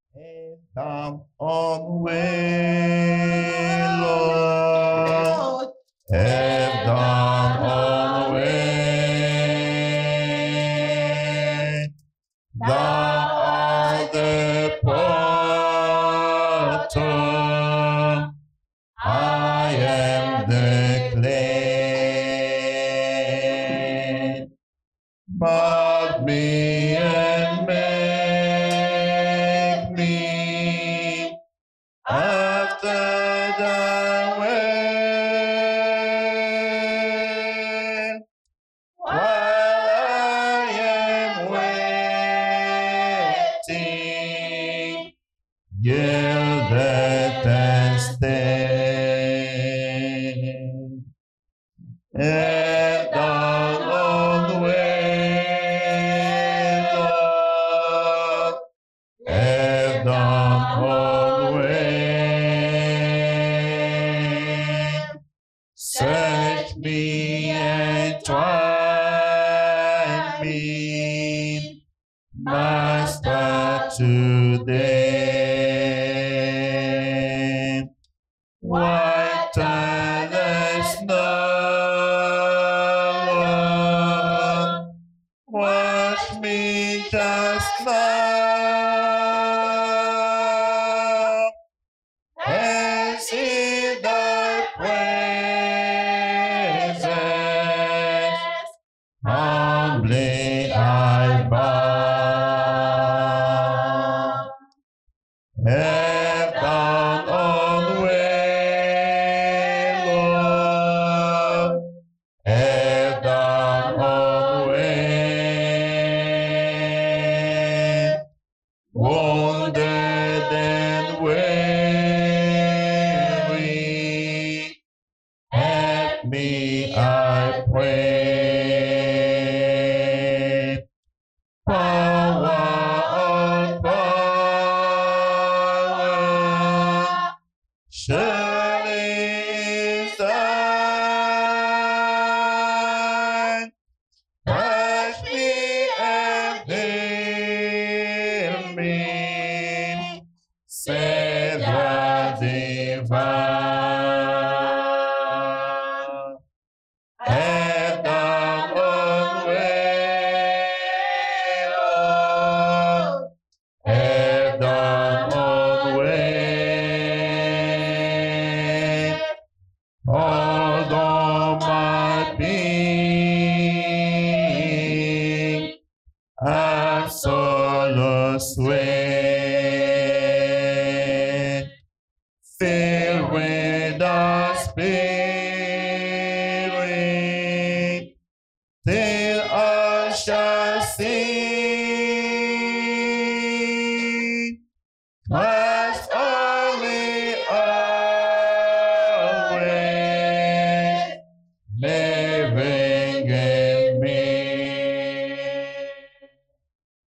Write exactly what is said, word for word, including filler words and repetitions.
and down on way, Lord, and down on way. Thou art the potter, I am the clay. Mold me and make me after thy will, while I am waiting, yielded and stand. And down on the way, Lord, and down on the way. Search me and try me, Master, today. White as snow, wash me just now, as in thy presence, humbly I bow. And down on the way, Lord, and down on the way, wounded and weary, help me, I pray. Power on power, surely is thine. Touch me and heal me, Savior divine. And down on the way, Lord, and down on the way. Although my being absolute way, filled with the Spirit, till I shall see